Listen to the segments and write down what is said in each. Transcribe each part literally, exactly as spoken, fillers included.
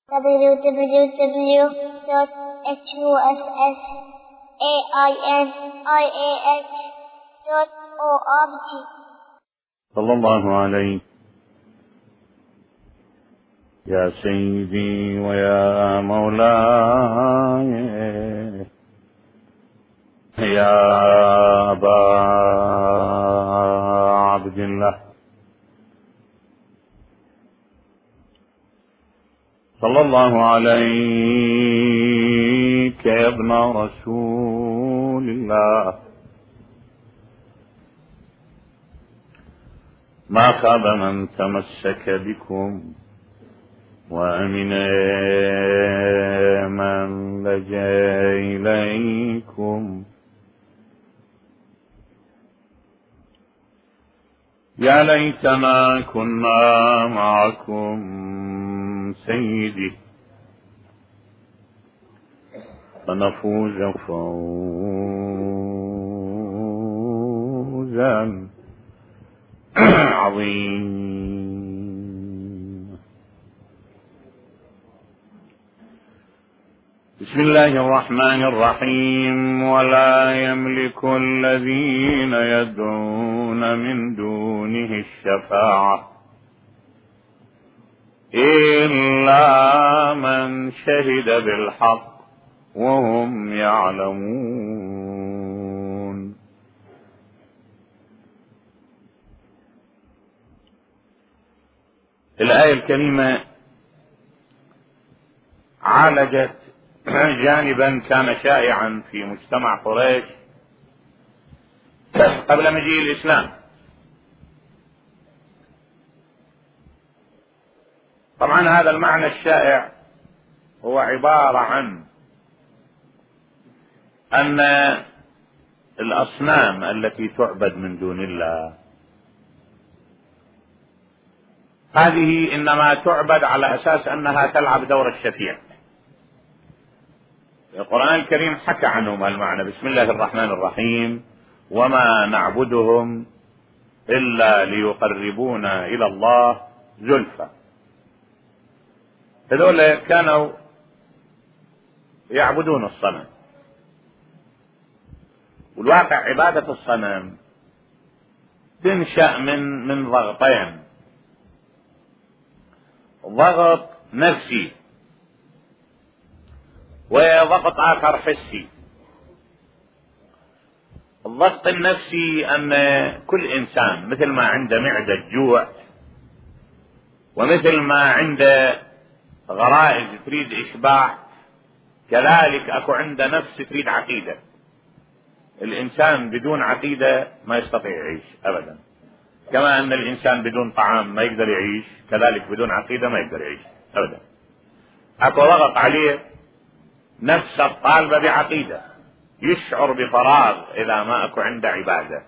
w w w dot h u s s a i n i a h dot org. صلى الله عليه يا سيدي ويا مولاي يا أبا عبد الله، صلى الله عليك يا ابن رسول الله. ما خاب من تمسك بكم وأمن من لجأ إليكم. يا ليتنا كنا معكم سيدي فنفوز فوزا عظيما. بسم الله الرحمن الرحيم. ولا يملك الذين يدعون من دونه الشفاعة إلا من شهد بالحق وهم يعلمون. الآية الكريمة عالجت جانبا كان شائعا في مجتمع قريش قبل مجيء الإسلام. طبعا هذا المعنى الشائع هو عبارة عن أن الأصنام التي تعبد من دون الله هذه إنما تعبد على أساس أنها تلعب دور الشفيع. القرآن الكريم حكى عنهم المعنى. بسم الله الرحمن الرحيم. وما نعبدهم إلا ليقربونا إلى الله زلفى. هذول كانوا يعبدون الصنم، والواقع عبادة الصنم تنشأ من من ضغطين: ضغط نفسي وضغط آخر حسي. الضغط النفسي أن كل إنسان مثل ما عنده معدة جوع ومثل ما عنده غرائز تريد إشباع، كذلك أكو عنده نفس تريد عقيدة. الإنسان بدون عقيدة ما يستطيع يعيش أبدا، كما أن الإنسان بدون طعام ما يقدر يعيش، كذلك بدون عقيدة ما يقدر يعيش أبدا. أكو ضغط عليه نفس الطالبة بعقيدة، يشعر بفراغ إذا ما أكو عنده عبادة.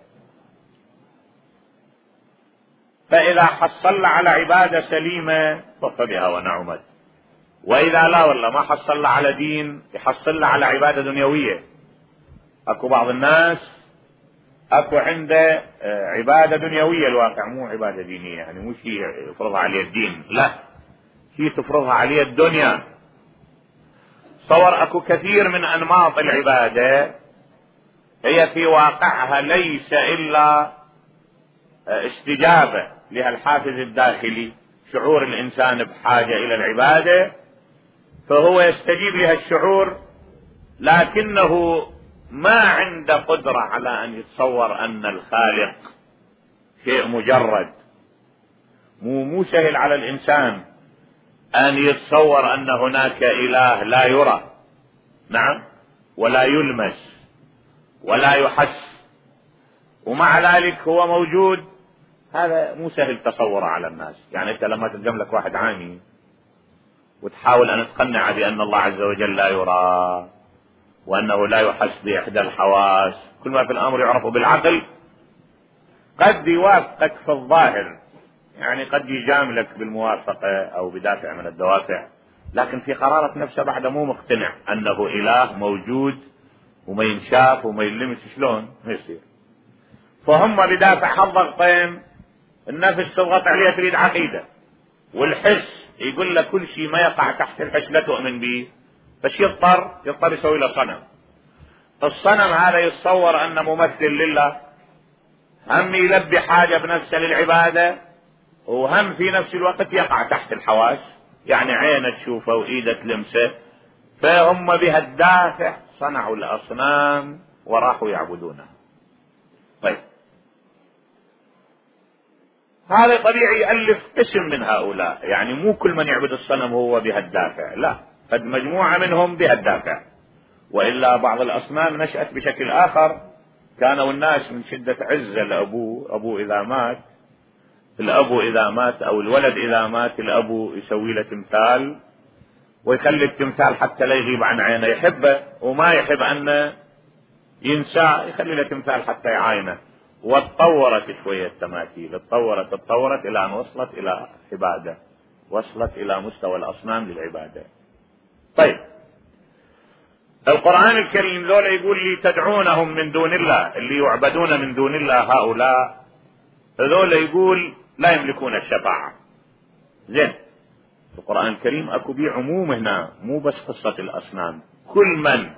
فإذا حصل على عبادة سليمة طف بها ونعمت، وإذا لا والله ما حصل على دين يحصل على عبادة دنيوية. أكو بعض الناس أكو عنده عبادة دنيوية، الواقع مو عبادة دينية، يعني مو شيء يفرضها عليه الدين، لا، شيء تفرضها عليه الدنيا. صور أكو كثير من أنماط العبادة هي في واقعها ليس إلا استجابة لها الحافز الداخلي، شعور الإنسان بحاجة إلى العبادة فهو يستجيب لها الشعور، لكنه ما عنده قدرة على أن يتصور أن الخالق شيء مجرد. مو مو سهل على الإنسان أن يتصور أن هناك إله لا يرى، نعم، ولا يلمس ولا يحس، ومع ذلك هو موجود. هذا مو سهل تصوره على الناس. يعني أنت لما تلزم لك واحد عامي وتحاول أن تقنع بأن الله عز وجل لا يرى وأنه لا يحس بإحدى الحواس، كل ما في الأمر يعرفه بالعقل، قد يوافقك في الظاهر، يعني قد يجاملك بالموافقة أو بدافع من الدوافع، لكن في قرارة نفسه بعد مو مقتنع أنه إله موجود وما ينشاف وما يلمس. شلون ما يصير؟ فهم بدافع هالضغطين النفس تضغط عليها تريد عقيدة، والحس يقول لك كل شيء ما يقع تحت العش لا تؤمن به، فش يضطر يضطر يسوي له صنم. الصنم هذا يتصور أنه ممثل لله، هم يلبي حاجة بنفسه للعبادة، وهم في نفس الوقت يقع تحت الحواس، يعني عينه تشوفه وإيده تلمسه. فهم بها الدافع صنعوا الأصنام وراحوا يعبدونها. طيب هذا طبيعي يألف قسم من هؤلاء، يعني مو كل من يعبد الصنم هو بها الدافع، لا، قد مجموعة منهم بها الدافع، وإلا بعض الأصنام نشأت بشكل آخر. كانوا الناس من شدة عزة لأبوه، أبوه إذا مات، الأبو إذا مات أو الولد إذا مات، الأبو يسوي له تمثال ويخلي التمثال حتى لا يغيب عن عينه، يحبه وما يحب أن ينسى، يخلي له تمثال حتى يعاينه. وتطورت شوية التماثيل، تطورت تطورت إلى أن وصلت إلى عبادة، وصلت إلى مستوى الأصنام للعبادة. طيب القرآن الكريم ذولا يقول لي تدعونهم من دون الله، اللي يعبدون من دون الله هؤلاء ذولا يقول لا يملكون الشفاعة. زين، القرآن الكريم اكو بيه عموم هنا، مو بس قصة الأصنام. كل من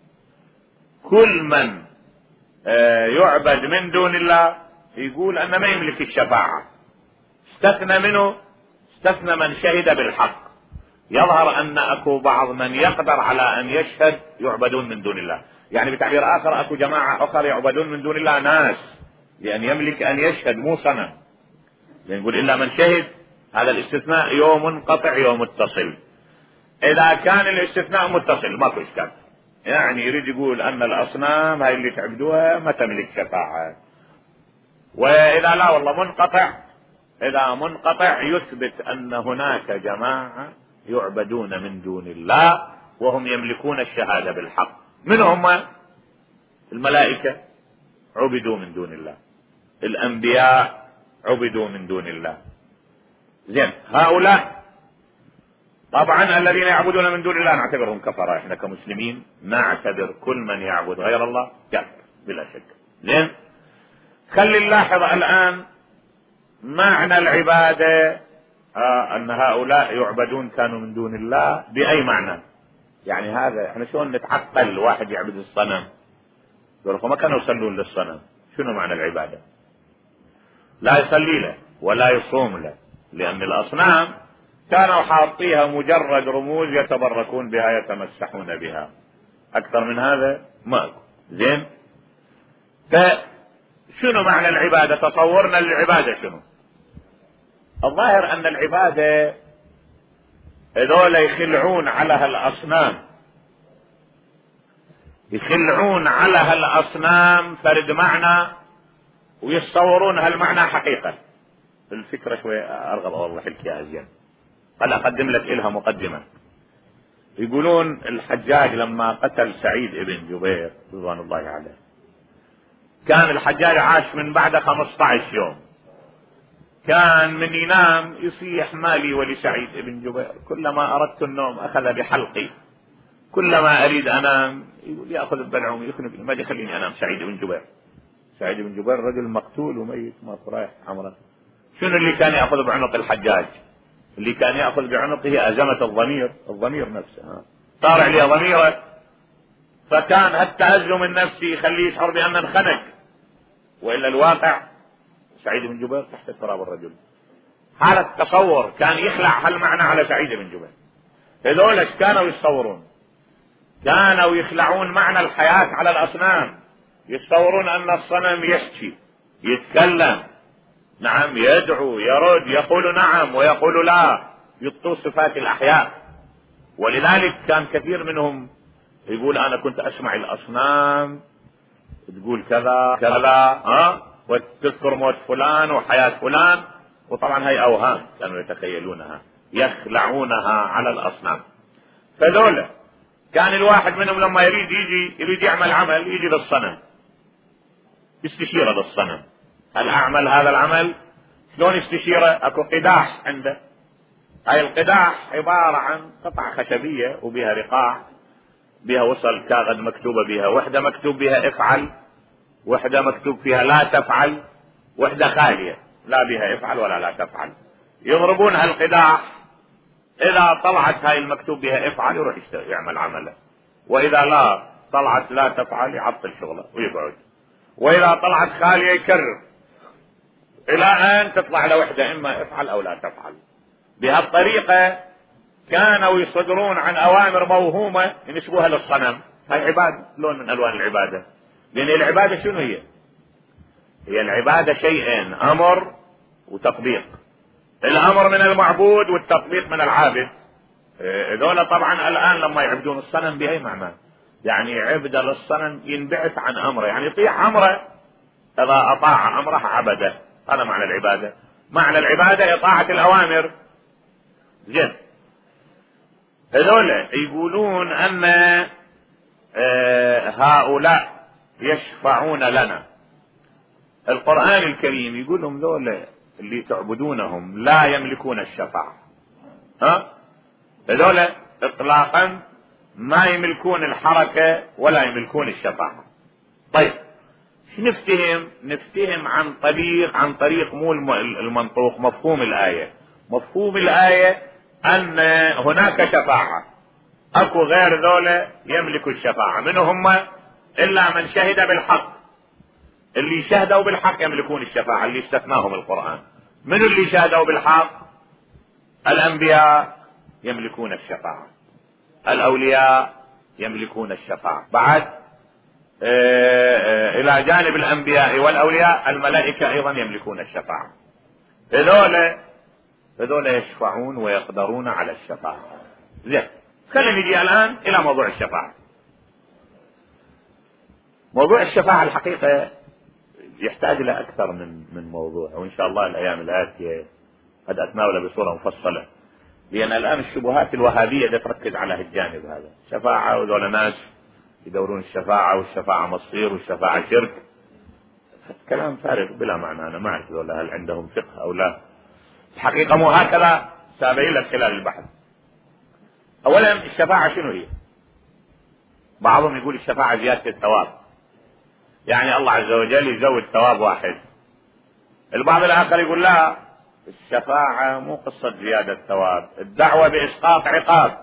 كل من آه يعبد من دون الله يقول أنه ما يملك الشفاعة. استثنى منه استثنى من شهد بالحق. يظهر أن اكو بعض من يقدر على أن يشهد يعبدون من دون الله، يعني بتعبير آخر اكو جماعة أخرى يعبدون من دون الله ناس، لأن يملك أن يشهد مو صنم. نقول إلا من شهد، هذا الاستثناء يوم منقطع يوم متصل. إذا كان الاستثناء متصل ماكو إشكال، يعني يريد يقول أن الأصنام هاي اللي تعبدوها ما تملك شفاعة. وإذا لا والله منقطع، إذا منقطع يثبت أن هناك جماعة يعبدون من دون الله وهم يملكون الشهادة بالحق. من هم؟ الملائكة عبدوا من دون الله، الأنبياء عبدوا من دون الله. زين، هؤلاء طبعا الذين يعبدون من دون الله نعتبرهم كفرة، احنا كمسلمين نعتبر كل من يعبد غير الله كافر بلا شك. زين، خلي نلاحظ الآن معنى العبادة، آه أن هؤلاء يعبدون كانوا من دون الله بأي معنى؟ يعني هذا احنا شلون نتعقل واحد يعبد الصنم؟ يقولوا ما كانوا يصلون للصنم، شنو معنى العبادة؟ لا يصلي له ولا يصوم له، لأن الأصنام كانوا حاطيها مجرد رموز يتبركون بها يتمسحون بها، أكثر من هذا ما. زين، فشنو معنى العبادة؟ تصورنا للعبادة شنو؟ الظاهر أن العبادة هذول يخلعون على هالأصنام، يخلعون على هالأصنام فرد معنى ويتصورون هالمعنى حقيقة. الفكرة شوية أرغب أوضح لك يا أزين، قد أقدم لك إلها مقدمة. يقولون الحجاج لما قتل سعيد ابن جبير رضوان الله عليه، كان الحجاج عاش من بعد خمسة عشر يوم، كان من ينام يصيح مالي ولسعيد ابن جبير، كلما أردت النوم أخذ بحلقي، كلما أريد أنام يقول يأخذ ببلعوم يخنق ما يخليني أنام. سعيد ابن جبير، سعيد ابن جبير رجل مقتول وميت ما رايح عمره. شنو اللي كان يأخذ بعنق الحجاج؟ اللي كان يأخذ بعنقه أزمة الضمير، الضمير نفسه طار عليه ضميره، فكان التأزم النفسي يخليه يشعر بأنه انخنق، وإلا الواقع سعيد بن جبير تحت التراب الرجل. هذا التصور كان يخلع هالمعنى على سعيد بن جبير. هذول ايش كانوا يتصورون؟ كانوا يخلعون معنى الحياة على الأصنام، يتصورون أن الصنم يحكي يتكلم، نعم يدعو يرد يقول نعم ويقول لا، يعطوا صفات الأحياء. ولذلك كان كثير منهم يقول أنا كنت أسمع الأصنام تقول كذا كذا، ها، وتذكر موت فلان وحياة فلان، وطبعا هي أوهام كانوا يتخيلونها، يخلعونها على الأصنام. فذولا كان الواحد منهم لما يريد يجي يريد يعمل عمل يجي للصنم يستشيره للصنم، هل أعمل هذا العمل؟ شلون يستشيره؟ أكو قداح عنده، هاي القداح عبارة عن قطعة خشبية وبها رقاع، بها وصل كاغذ مكتوبة بها، وحدة مكتوب بها افعل، وحدة مكتوب فيها لا تفعل، وحدة خالية لا بها افعل ولا لا تفعل. يضربون هالقداح إذا طلعت هاي المكتوب بها افعل يروح يعمل عمله، وإذا لا طلعت لا تفعل يعطل شغله ويقعد، وإذا طلعت خالية يكرر إلى أن تطلع له وحدة إما افعل أو لا تفعل. بهالطريقة كانوا يصدرون عن أوامر موهومة ينسبوها للصنم. هاي عبادة، لون من ألوان العبادة. لأن العبادة شنو هي؟ هي العبادة شيئين، أمر وتطبيق. الأمر من المعبود والتطبيق من العابد. هذول طبعا الآن لما يعبدون الصنم بهي معناه يعني عبد للصنم ينبعث عن أمره، يعني يطيع أمره، إذا أطاع أمره عبده. هذا معنى العبادة. معنى العبادة إطاعة الأوامر. زين، هذول يقولون أن هؤلاء يشفعون لنا. القرآن الكريم يقول لهم ذول اللي تعبدونهم لا يملكون الشفاعة. ها؟ هذول اطلاقا ما يملكون الحركة ولا يملكون الشفاعة. طيب نفتهم نفتهم عن طريق عن طريق مو المنطوق، مفهوم الآية. مفهوم الآية أن هناك شفاعة، أكو غير ذولا يملك الشفاعة. من هم؟ إلا من شهد بالحق. اللي شهدوا بالحق يملكون الشفاعة، اللي استثناهم القرآن. من اللي شهدوا بالحق؟ الأنبياء يملكون الشفاعة، الأولياء يملكون الشفاعة. بعد آآ آآ إلى جانب الأنبياء والأولياء الملائكة أيضا يملكون الشفاعة. هذول هذول يشفعون ويقدرون على الشفاعة. زين، خلينا نجي الآن إلى موضوع الشفاعة. موضوع الشفاعة الحقيقة يحتاج إلى أكثر من من موضوع، وإن شاء الله الأيام الآتية قد أتناوله بصورة مفصلة، لأن الآن الشبهات الوهابية تركز على هالجانب هذا. شفاعة وذول ناس يدورون الشفاعة، والشفاعة مصير، والشفاعة شرك. كلام فارغ بلا معنى. أنا ما أعرف هل عندهم فقه أو لا. الحقيقة مو هكذا، سابعين لك خلال البحث. أولا الشفاعة شنو هي؟ بعضهم يقول الشفاعة زيادة الثواب، يعني الله عز وجل يزود ثواب واحد. البعض الآخر يقول لا، الشفاعة مو قصة زيادة ثواب، الدعوة بإسقاط عقاب.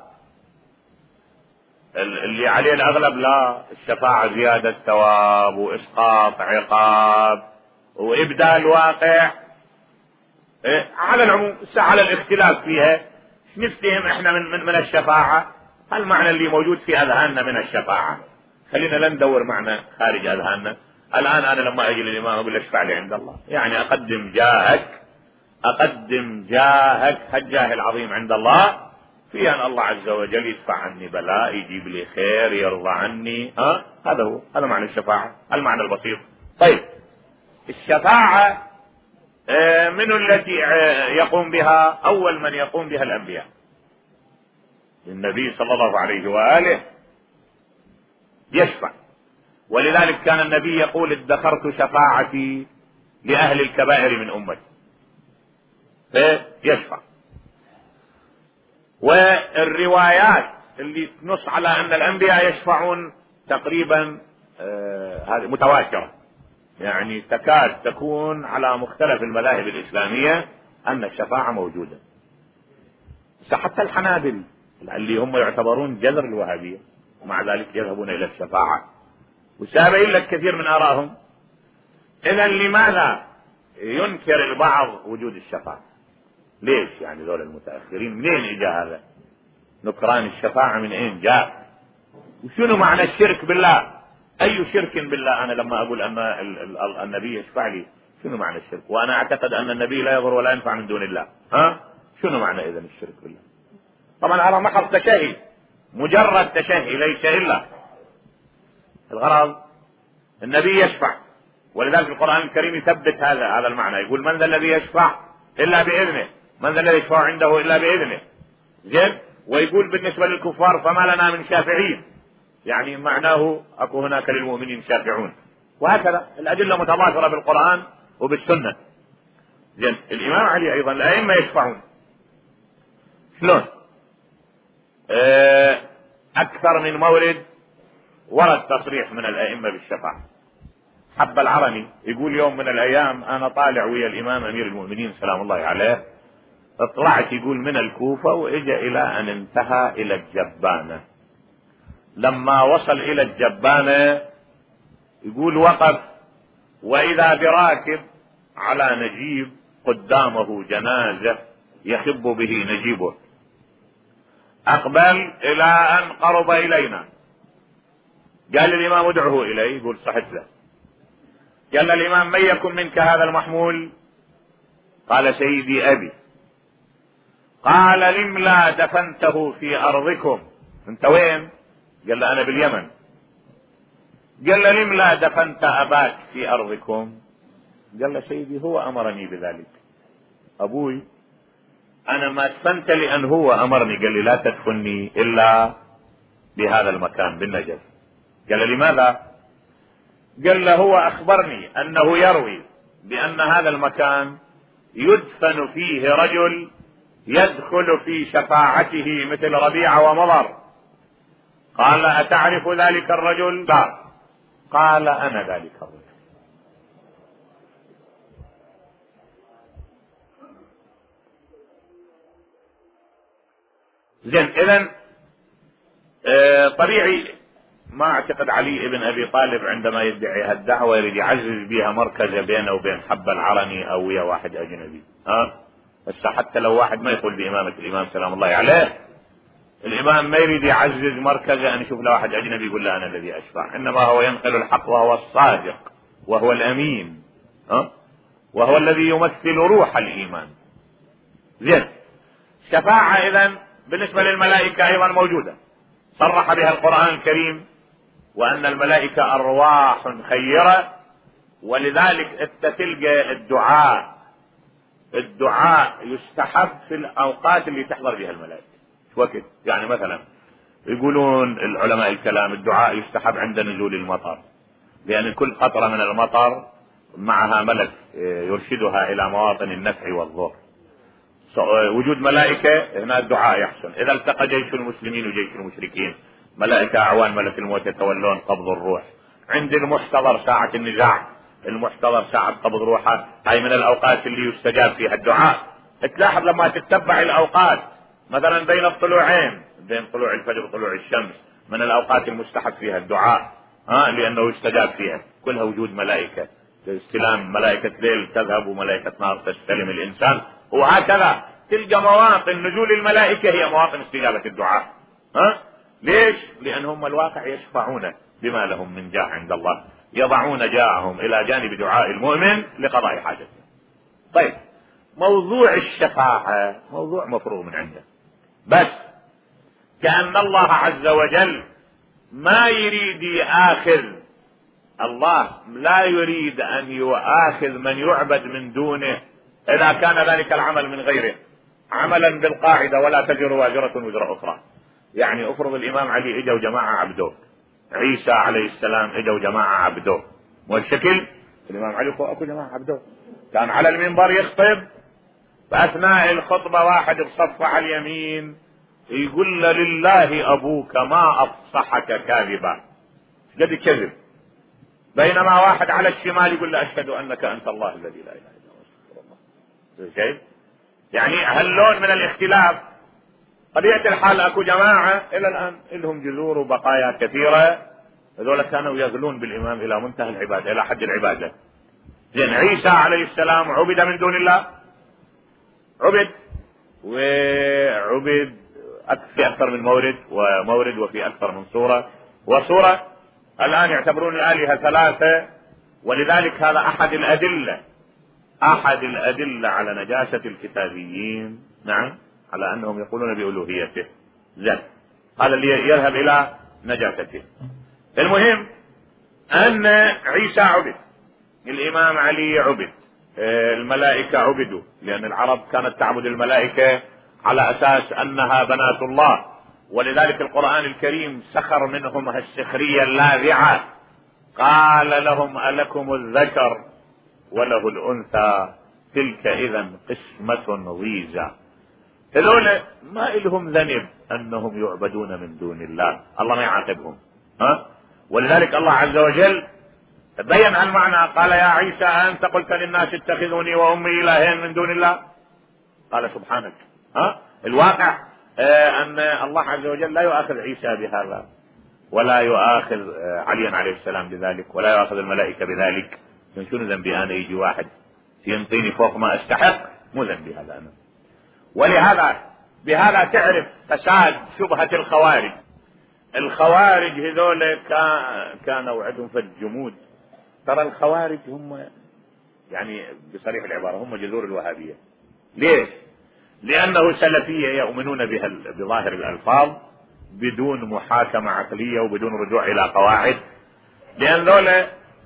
اللي عليه الأغلب لا، الشفاعة زيادة ثواب وإسقاط عقاب وإبدال واقع. إيه؟ على العموم على الاختلاف فيها نفتهم احنا من, من, من الشفاعة المعنى اللي موجود في أذهاننا من الشفاعة. خلينا لا ندور معنى خارج أذهاننا. الآن أنا لما أجي للإمام أقول اشفع لي عند الله، يعني أقدم جاهك أقدم جاهك هالجاه العظيم عند الله في أن الله عز وجل يدفع عني بلاء، يجيب لي خير، يرضى عني. ها؟ هذا هو، هذا معنى الشفاعة، المعنى البسيط. طيب الشفاعة من التي يقوم بها؟ أول من يقوم بها الأنبياء. النبي صلى الله عليه وآله يشفع، ولذلك كان النبي يقول ادخرت شفاعتي لأهل الكبائر من أمتي، فيشفع. والروايات اللي تنص على أن الأنبياء يشفعون تقريبا هذه متواترة، يعني تكاد تكون على مختلف المذاهب الإسلامية أن الشفاعة موجودة. حتى الحنابل اللي هم يعتبرون جذر الوهابية ومع ذلك يذهبون إلى الشفاعة، وسابعين لك كثير من آرائهم. إذا لماذا ينكر البعض وجود الشفاعة؟ ليش؟ يعني ذول المتأخرين منين إجا هذا نكران الشفاعة؟ من أين جاء؟ وشنو معنى الشرك بالله؟ أي شرك بالله؟ أنا لما أقول أن النبي يشفع لي، شنو معنى الشرك؟ وأنا أعتقد أن النبي لا يضر ولا ينفع من دون الله. ها؟ شنو معنى إذن الشرك بالله؟ طبعا هذا محض تشهي، مجرد تشهي، ليس إلا الغرض النبي يشفع. ولذلك القرآن الكريم يثبت هذا هذا المعنى، يقول من ذا الذي يشفع إلا بإذنه، من ذا الذي يشفع عنده إلا بإذنه. زين. ويقول بالنسبة للكفار فما لنا من شافعين، يعني معناه أكو هناك للمؤمنين شافعون. وهكذا الأدلة متضافرة بالقرآن وبالسنة. زين. الإمام علي أيضا الأئمة يشفعون. شلون؟ أكثر من مورد ورد تصريح من الأئمة بالشفاعة. حب العرني يقول يوم من الأيام أنا طالع ويا الإمام أمير المؤمنين سلام الله عليه اطلعت يقول من الكوفة واجى الى ان انتهى الى الجبانة. لما وصل الى الجبانة يقول وقف واذا براكب على نجيب قدامه جنازة يخب به نجيبه، اقبل الى ان قرب الينا، قال الامام ادعه اليه، يقول صحت له. قال الامام من يكن منك هذا المحمول؟ قال سيدي ابي. قال لم لا دفنته في ارضكم؟ انت وين؟ قال له انا باليمن. قال له لم لا دفنت اباك في ارضكم؟ قال له سيدي هو امرني بذلك، ابوي انا ما دفنت لان هو امرني، قال لي لا تدفني الا بهذا المكان بالنجف. قال له لماذا؟ قال له هو اخبرني انه يروي بان هذا المكان يدفن فيه رجل يدخل في شفاعته مثل ربيعة ومضر. قال اتعرف ذلك الرجل؟ لا. قال انا ذلك الرجل. زين، اذن اه طبيعي ما اعتقد علي بن ابي طالب عندما يدعي هالدعوة يريد يعزز بها مركزة بينه وبين حب العرني او ويا واحد اجنبي. ها بس حتى لو واحد ما يقول بامامة الامام سلام الله عليه، الامام ما يريد يعزز مركزه ان يشوف له واحد اجنبي يقول له انا الذي اشفع، انما هو ينقل الحق وهو الصادق وهو الامين، ها وهو الذي يمثل روح الايمان. زين، شفاعة اذا بالنسبة للملائكة ايضا موجودة، صرح بها القرآن الكريم وان الملائكة ارواح خيرة، ولذلك انت تلقى الدعاء الدعاء يستحب في الاوقات اللي تحضر بها الملائكة. وقت يعني مثلا يقولون العلماء الكلام الدعاء يستحب عند نزول المطر، لان كل قطرة من المطر معها ملك يرشدها الى مواطن النفع والضر. وجود ملائكة هنا الدعاء يحسن. اذا التقى جيش المسلمين وجيش المشركين، ملائكة اعوان ملك الموت يتولون قبض الروح. عند المحتضر ساعة النزاع، المحتضر ساعة قبض روحه، هاي من الاوقات اللي يستجاب فيها الدعاء. تلاحظ لما تتبع الاوقات مثلا بين الطلوعين، بين طلوع الفجر وطلوع الشمس، من الاوقات المستحب فيها الدعاء، ها لانه يستجاب فيها، كلها وجود ملائكة، استلام ملائكة ليل تذهب وملائكة نار تستلم الانسان، وهكذا تلقى مواطن نزول الملائكة هي مواطن استجابة الدعاء. ها ليش؟ لانهم الواقع يشفعون بما لهم من جاه عند الله، يضعون جاءهم الى جانب دعاء المؤمن لقضاء حاجته. طيب، موضوع الشفاعة موضوع مفروغ من عنده، بس كأن الله عز وجل ما يريد يآخذ، الله لا يريد ان يؤاخذ من يعبد من دونه اذا كان ذلك العمل من غيره، عملا بالقاعدة ولا تزر وازرة وزر اخرى. يعني افرض الامام علي اجا وجماعة عبدوه، عيسى عليه السلام اجا وجماعة عبدوه، والشكل الامام علي اكو جماعة عبدوه، كان على المنبر يخطب، فاثناء الخطبة واحد بصف على اليمين يقول له لله ابوك ما افصحك كاذبا، قد كذب، بينما واحد على الشمال يقول له اشهد انك انت الله الذي لا اله الا هو استغفر الله. شايف؟ يعني هاللون من الاختلاف. طبيعة الحال اكو جماعة الى الان لهم جذور وبقايا كثيرة، هذول كانوا يغلون بالامام الى منتهى العبادة، الى حد العبادة. زين، عيسى عليه السلام عبد من دون الله، عبد وعبد في اكثر من مورد ومورد وفي اكثر من صورة وصورة. الان يعتبرون الالهة ثلاثة، ولذلك هذا احد الادلة احد الادلة على نجاسة الكتابيين، نعم، على انهم يقولون بألوهيته. زين، هذا اللي يذهب الى نجاسته. المهم ان عيسى عبد، الامام علي عبد، الملائكة عبدوا، لان العرب كانت تعبد الملائكة على اساس انها بنات الله، ولذلك القرآن الكريم سخر منهم السخرية اللاذعة، قال لهم ألكم الذكر وله الأنثى تلك إذا قسمة ضيزى. هذول ما لهم ذنب أنهم يعبدون من دون الله، الله ما يعاقبهم. ها؟ ولذلك الله عز وجل بين المعنى، قال يا عيسى أنت قلت للناس اتخذوني وأمي إلهين من دون الله، قال سبحانك. ها الواقع آه أن الله عز وجل لا يؤاخذ عيسى بهذا، ولا يؤاخذ آه عليا عليه السلام بذلك، ولا يؤاخذ الملائكة بذلك. شنو ذنبي أنا يجي واحد ينطيني فوق ما أستحق؟ مو ذنبي هذا أنا. ولهذا بهذا تعرف فساد شبهة الخوارج. الخوارج هذول كانوا عندهم في الجمود. ترى الخوارج هم يعني بصريح العبارة هم جذور الوهابية. ليش؟ لأنه سلفية يؤمنون بها بظاهر الألفاظ بدون محاكمة عقلية وبدون رجوع إلى قواعد. لأن ذولا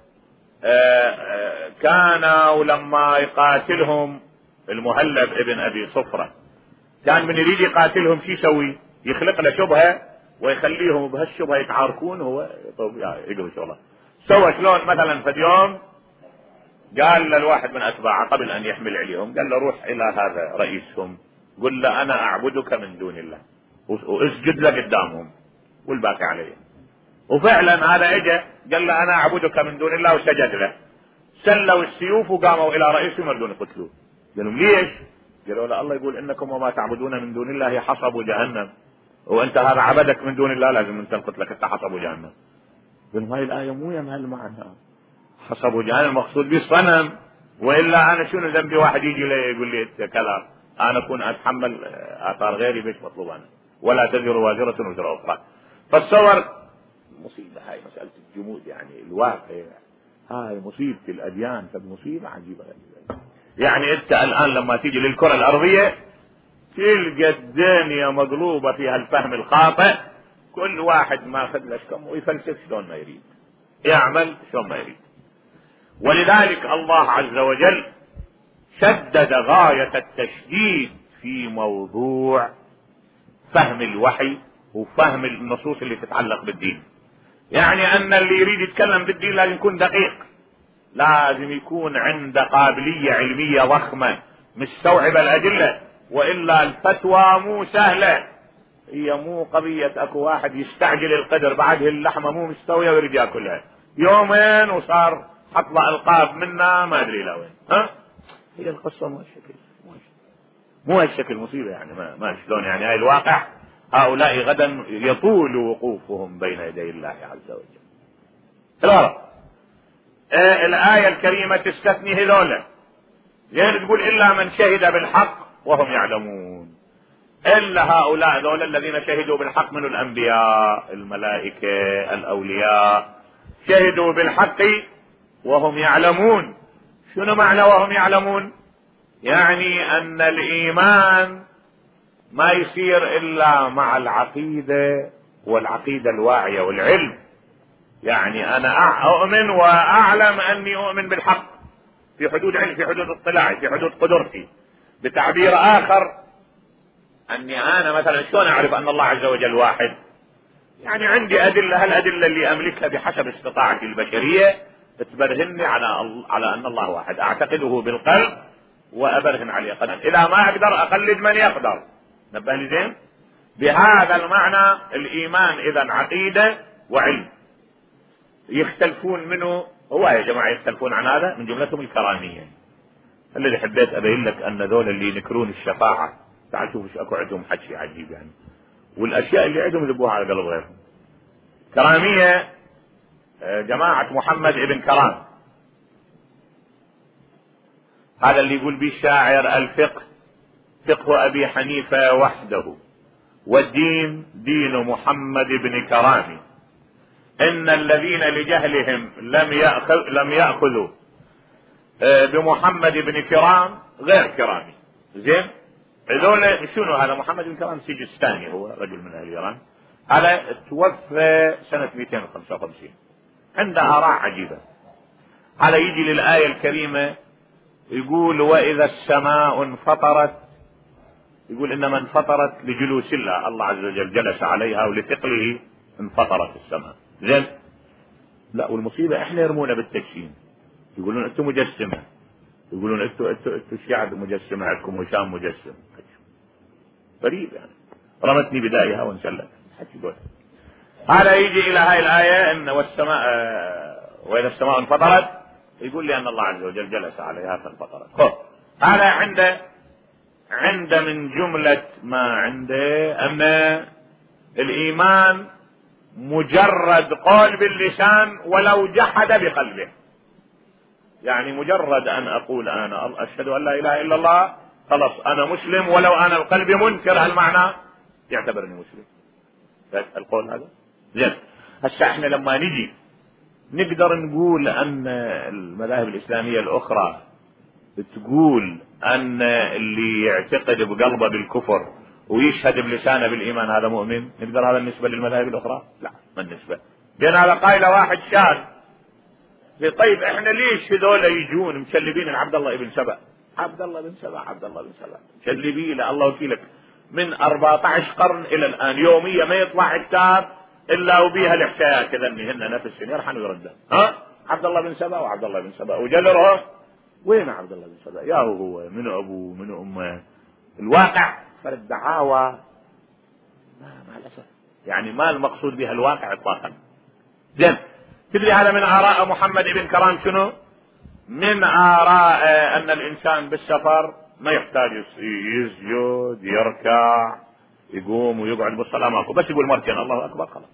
كانوا لما يقاتلهم المهلب ابن أبي صفرة كان من يريد يقاتلهم شو يسوي؟ يخلق له شبهة ويخليهم بهالشبهة يتعاركون. هو يقول شغله سوى شلون مثلا في اليوم قال للواحد من أتباعه قبل أن يحمل عليهم قال له روح إلى هذا رئيسهم قل له أنا أعبدك من دون الله واسجد له قدامهم والباقي عليه. وفعلا هذا اجى قال له أنا أعبدك من دون الله وسجد له. سلوا السيوف وقاموا إلى رئيسهم يريدون يقتلوه. قالوا ليش؟ قالوا له الله يقول إنكم وما تعبدون من دون الله حصب جهنم، وأنت هذا عبدك من دون الله لازم أنت نقتلك أنت حصب جهنم. قالوا هاي الآية مو يم هالمعنى، حصب جهنم مقصود به الصنم، وإلا أنا شنو ذنبي واحد يجي لي يقول لي كذا أنا أكون أتحمل آثار غيري بيش مطلوب أنا، ولا تزر وازرة وزر أخرى. فالصور مصيبة هاي مسألة الجمود يعني الواقع هاي مصيبة الأديان فالمصيبة عجيبة غريبة. يعني أنت الآن لما تيجي للكرة الأرضية تلقى الدنيا مقلوبة فيها الفهم الخاطئ، كل واحد ما أخذ لك كم ويفلسف شلون ما يريد يعمل شلون ما يريد. ولذلك الله عز وجل شدد غاية التشديد في موضوع فهم الوحي وفهم النصوص اللي تتعلق بالدين. يعني أن اللي يريد يتكلم بالدين لازم يكون دقيق، لازم يكون عنده قابلية علمية ضخمة مستوعب الأدلة، وإلا الفتوى مو سهلة. هي مو قضية أكو واحد يستعجل القدر بعده اللحمة مو مستوية ويريد يأكلها يومين وصار حط له ألقاب منا ما أدري لا وين. ها هي القصة مو هالشكل، مو هالشكل مصيبة يعني ما ما شلون يعني هاي الواقع. هؤلاء غدا يطول وقوفهم بين يدي الله عز وجل. الغرض آه الآية الكريمة تستثني هذولا، يعني تقول إلا من شهد بالحق وهم يعلمون. إلا هؤلاء ذولا الذين شهدوا بالحق من الأنبياء الملائكة الأولياء شهدوا بالحق وهم يعلمون. شنو معنى وهم يعلمون؟ يعني أن الإيمان ما يصير إلا مع العقيدة والعقيدة الواعية والعلم. يعني أنا أؤمن وأعلم أني أؤمن بالحق في حدود علم في حدود اطلاعي في حدود قدرتي. بتعبير آخر أني أنا مثلا شلون أعرف أن الله عز وجل واحد؟ يعني عندي أدلة، هالأدلة اللي أملكها بحسب استطاعتي البشرية تبرهنني على على أن الله واحد، أعتقده بالقلب وأبرهن عليه قدم. إذا ما أقدر أقلد من يقدر. نبه لي زين؟ بهذا المعنى الإيمان إذا عقيدة وعلم. يختلفون منه هو يا جماعة يختلفون عن هذا من جملتهم الكرامية. الذي حبيت أبين لك أن ذول اللي ينكرون الشفاعة تعال شوف اكو عندهم حكي عجيب يعني، والأشياء اللي عندهم يذبوها على قلب غيرهم. كرامية جماعة محمد ابن كرام، هذا اللي يقول به الشاعر الفقه فقه أبي حنيفة وحده والدين دين محمد بن كرام، إن الذين لجهلهم لم يأخذ لم يأخذوا بمحمد بن كرام غير كرامي. زين هذول شنو؟ هذا محمد بن كرام سجستاني، هو رجل من أهل إيران، هذا توفى سنة مئتين وخمسة وخمسين، عنده آراء عجيبة. هذا يجي للآية الكريمة يقول وإذا السماء انفطرت، يقول إنما انفطرت لجلوس الله، الله عز وجل جلس عليها ولثقله انفطرت السماء. زين لا، والمصيبة احنا يرمونا بالتجسيم، يقولون انتم مجسمة، يقولون انتم انتم انتم الشعب مجسمة عندكم وشام مجسم. غريب يعني، رمتني بدايها وانسلت. هذا يجي الى هاي الآية ان والسماء واذا السماء انفطرت، يقول لي ان الله عز وجل جلس عليها فانفطرت. هذا عنده عند من جملة ما عنده أن الإيمان مجرد قول باللسان ولو جحد بقلبه. يعني مجرد أن أقول أنا أشهد أن لا إله إلا الله خلاص أنا مسلم، ولو أنا القلب منكر هالمعنى يعتبرني مسلم. القول هذا زين. هسه احنا لما نجي نقدر نقول أن المذاهب الإسلامية الأخرى بتقول أن اللي يعتقد بقلبه بالكفر ويشهد بلسانه بالإيمان هذا مؤمن، نقدر هذا بالنسبة للمذاهب الأخرى؟ لا، ما النسبة. بين هذا قايله واحد شاذ. طيب احنا ليش هذول يجون مشلبين عبد الله ابن سبأ؟ عبد الله بن سبأ عبد الله بن سبأ مشلبين له الله وكيلك من أربعة عشر قرن إلى الآن، يوميا ما يطلع كتاب إلا وبيها الحكايات كذا إنهن نفس يرحن ويردن. ها عبد الله بن سبأ وعبد الله بن سبأ وجلرهم. وين عبد الله بن سبأ؟ يا هو من أبوه من أمه. الواقع فرد دعاوى ما مع الأسف يعني ما المقصود بها الواقع إطلاقا. زين، تدري هذا من آراء محمد بن كرام شنو؟ من آراء أن الإنسان بالسفر ما يحتاج يسجد يركع يقوم ويقعد بالصلاة ماكو، بس يقول مرتين الله أكبر خلاص.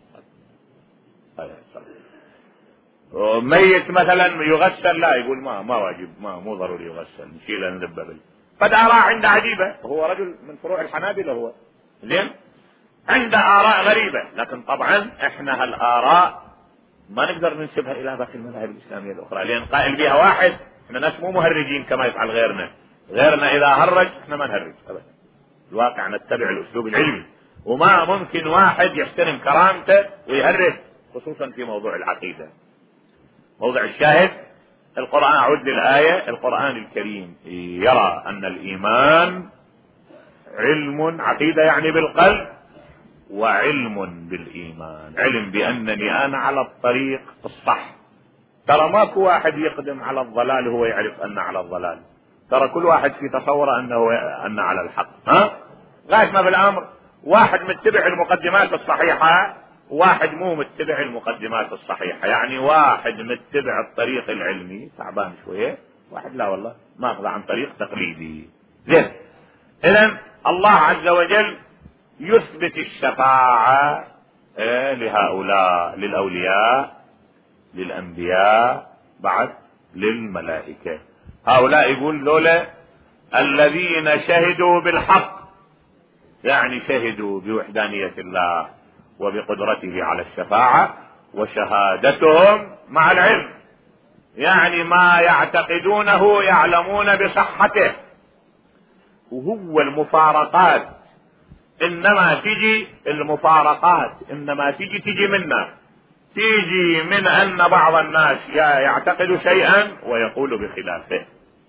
ميت مثلا يغسل، لا يقول ما ما واجب، ما مو ضروري يغسل، نشيله نذبه بال. قد آراء عنده عجيبة، هو رجل من فروع الحنابلة هو زين، عنده آراء غريبة، لكن طبعا احنا هالآراء ما نقدر ننسبها الى باقي المذاهب الاسلاميه الاخرى، لان قائل بها واحد. احنا ناس مو مهرجين كما يفعل غيرنا، غيرنا اذا هرج احنا ما نهرج ابدا، الواقع نتبع الاسلوب العلمي، وما ممكن واحد يحترم كرامته ويهرج، خصوصا في موضوع العقيده. موضع الشاهد القرآن، اعود للآية. القرآن الكريم يرى ان الايمان علم، عقيدة يعني بالقلب، وعلم بالإيمان، علم بأنني أنا على الطريق الصح. ترى ماكو واحد يقدم على الضلال هو يعرف أنه على الضلال، ترى كل واحد في تصور أنه أنه على الحق. ها غاية ما بالأمر واحد متبع المقدمات الصحيحة، واحد مو متبع المقدمات الصحيحة. يعني واحد متبع الطريق العلمي تعبان شوية، واحد لا والله ماخذ عن طريق تقليدي. زين، إذن الله عز وجل يثبت الشفاعة لهؤلاء، للأولياء، للأنبياء، بعد للملائكة. هؤلاء يقول ذولا الذين شهدوا بالحق، يعني شهدوا بوحدانية الله وبقدرته على الشفاعة، وشهادتهم مع العلم، يعني ما يعتقدونه يعلمون بصحته. وهو المفارقات انما تجي، المفارقات انما تجي تجي منا، تيجي من ان بعض الناس يعتقد شيئا ويقول بخلافه.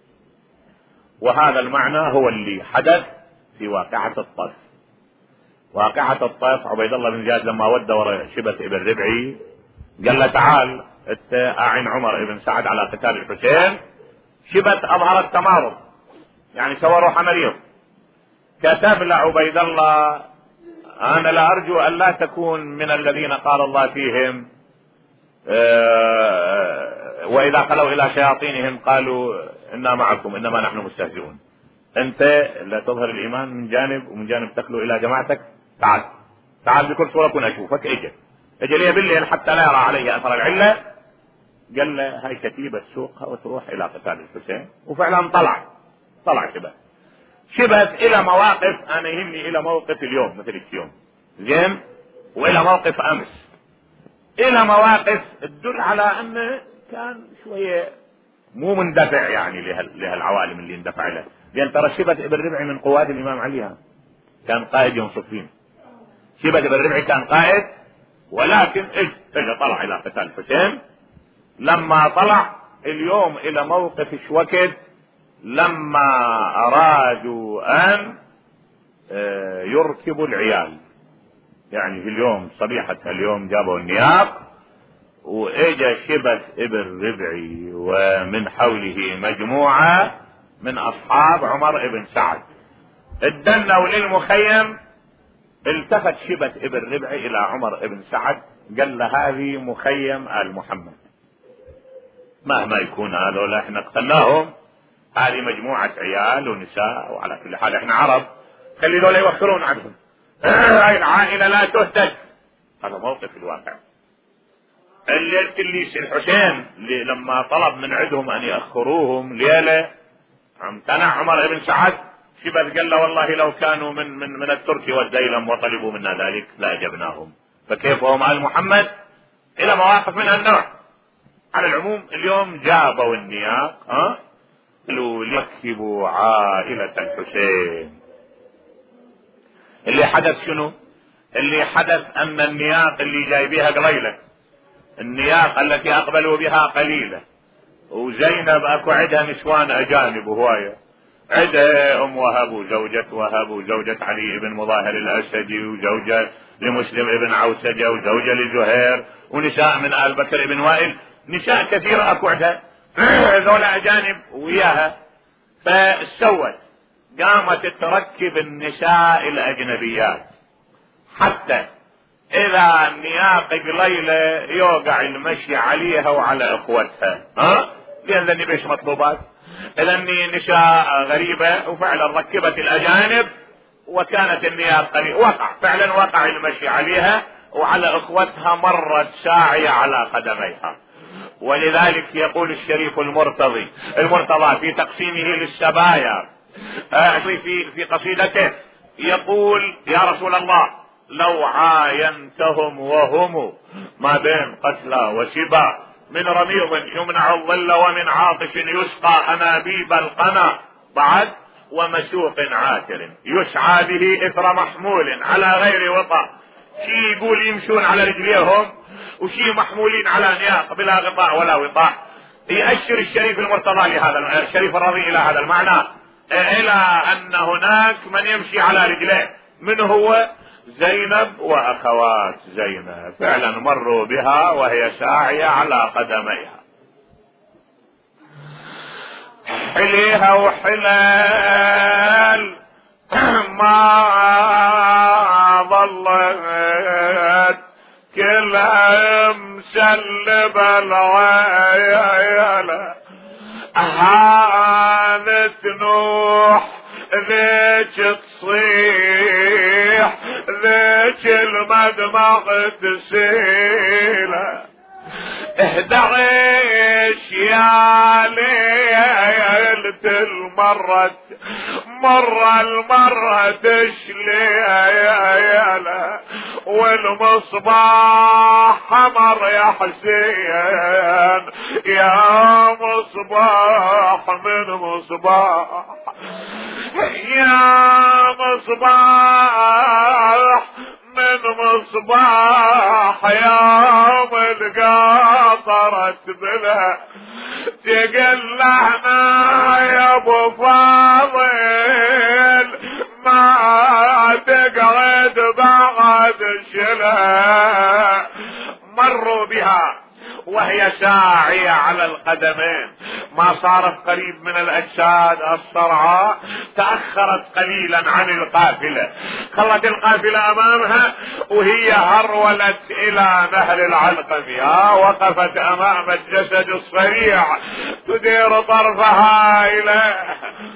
وهذا المعنى هو اللي حدث في واقعة الطف. واقعة الطف عبيد الله بن زياد لما ود ورا شبة ابن ربعي قال له تعال انت اعن عمر بن سعد على قتال الحسين. شبة اظهرت تمارض، يعني سوى روح مريض. كتب لعبيد الله انا لا ارجو ان لا تكون من الذين قال الله فيهم أه واذا خلوا الى شياطينهم قالوا انا معكم انما نحن مستهزئون. انت لا تظهر الايمان من جانب ومن جانب تخلو الى جماعتك. تعال تعال بكل صورة كن اشوفك. اجل اجل لي بالليل حتى لا يرى علي اثر العلة. قال له هاي كتيبة سوقها وتروح الى قتال الحسين. وفعلا طلع طلع شبه شبه الى مواقف، انا يهمني الى موقف اليوم مثل اليوم زين، والى موقف امس، الى مواقف تدل على انه كان شوية مو مندفع يعني لهالعوالم اللي اندفع له. لان ترى شبه ابن ربعي من قواد الامام علي، كان قائد يوم صفين. شبه ابن ربعي كان قائد، ولكن اجى طلع الى قتال الحسين. لما طلع اليوم الى موقف شوكت، لما ارادوا ان يركبوا العيال، يعني في اليوم صبيحة اليوم جابوا النياق، واجى شبه ابن ربعي ومن حوله مجموعة من اصحاب عمر بن سعد اتدنوا للمخيم. التفت شبه ابن ربعي الى عمر بن سعد قال له هذه مخيم آل محمد، مهما يكون هذول احنا قتلناهم هذه مجموعة عيال ونساء، وعلى كل حال احنا عرب خلي دول يوخرون عنهم. هاي العائلة لا تهتك. هذا موقف الواقع. الليلة اللي الحسين اللي لما طلب من عندهم ان يأخروهم ليلة امتنع عمر بن سعد، شبث قال له والله لو كانوا من من من الترك والديلم وطلبوا منا ذلك لاجبناهم. فكيف هم آل محمد الى مواقف من هالنوع. على العموم اليوم جابوا النياق ها ليركبوا عائلة الحسين. اللي حدث شنو؟ اللي حدث ان النياق اللي جايبيها قليلة، النياق التي اقبلوا بها قليلة، وزينب اكو عندها نسوان اجانب هواية، عندها ام وهب وزوجة وهب وزوجة علي بن مظاهر الاسدي وزوجة لمسلم ابن عوسجة وزوجة لزهير ونساء من آل بكر بن وائل، نساء كثيرة اكو عندها ذولا اجانب وياها. فسوت قامت تركب النساء الاجنبيات حتى اذا النياق قليلة يوقع المشي عليها وعلى اخوتها ها، لان النبي ايش مطلوبات؟ اذا نساء غريبة وفعلا ركبت الاجانب وكانت النياق قليلة، وقع فعلا وقع المشي عليها وعلى اخوتها، مرت ساعية على قدميها. ولذلك يقول الشريف المرتضي المرتضى في تقسيمه للسبايا في في قصيدته يقول يا رسول الله لو عاينتهم وهم ما بين قتلى وشبا، من رميض يمنع الظل ومن عاطش يسقى انابيب القنا، بعد ومسوق عاتر يسعى به اثر محمول على غير وطأ. شي يقول يمشون على رجليهم وشي محمولين على نياق بلا غطاء ولا وطاء. يأشر الشريف المرتضى لهذا الشريف الرضي الى هذا المعنى، الى ان هناك من يمشي على رجليه، من هو؟ زينب واخوات زينب فعلا مروا بها وهي ساعية على قدميها. حليها وحلال ما ظلت كلها مسلبة العيالة، هانت نوح ذيك تصيح ذيك المدمغ تسيله، اهدعيش يا ليلة المرة مرة المرة تشلي يا والمصباح حمر يا حسين، يا مصباح من مصباح يا مصباح من مصباح يوم القاطرت بلا تقلعنا يا ابو فاضل ما تقعد بعد شلا. مروا بها وهي ساعية على القدمين، ما صارت قريب من الاجساد الصرعاء، تأخرت قليلا عن القافلة، خلت القافلة امامها وهي هرولت الى نهر العلقمية، وقفت امام الجسد الصريع تدير طرفها اليه،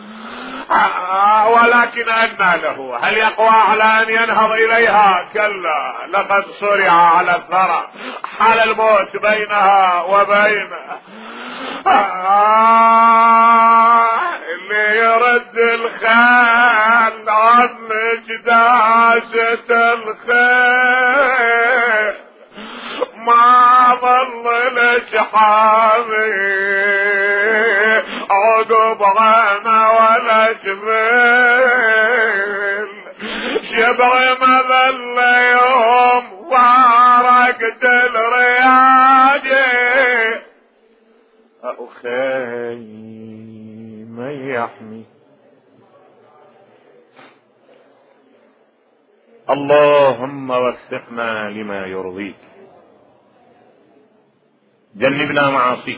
ولكن أنى له، هل يقوى على أن ينهض إليها؟ كلا، لقد صرع على الثرى، حال الموت بينها وبينه. آه اللي يرد الخيل عن جداسة الخيل ما ظل لك حامي عقب غنى ولا جميل، شبع مذل يوم فارقت الرياجي. أخي من يحمي اللهم وفقنا لما يرضيك، جنبنا معاصيك،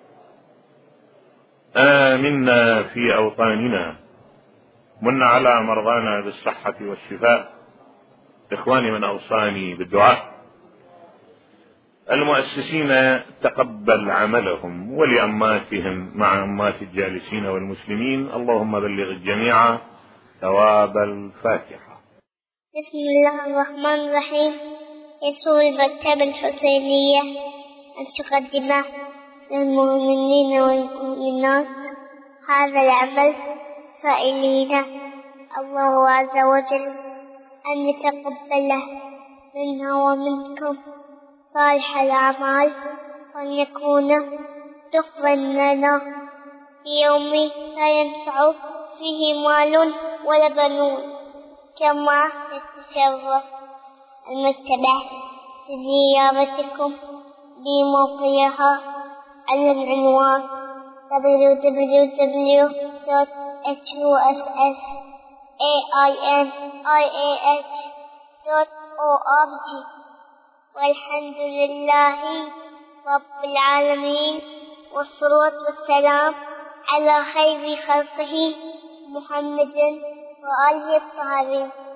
آمنا في أوطاننا، من على مرضانا بالصحة والشفاء. إخواني من أوصاني بالدعاء، المؤسسين تقبل عملهم، ولأماتهم مع أمات الجالسين والمسلمين. اللهم بلغ الجميع ثواب الفاتحة. بسم الله الرحمن الرحيم. يسر المكتبة الحسينية أن تقدم للمؤمنين والمؤمنات هذا العمل، سائلين الله عز وجل أن يتقبله منا ومنكم صالح الأعمال، وأن يكون دخلا لنا في يوم لا ينفع فيه مال ولا بنون. كما يتشرف المكتبة بزيارتكم بموقعها على العنوان دبليو دبليو دبليو دوت إتش يو إس إس إيه آي إن آي إيه إتش دوت أو آر جي. والحمد لله رب العالمين، والصلاة والسلام على خير خلقه محمد وآله الطاهرين.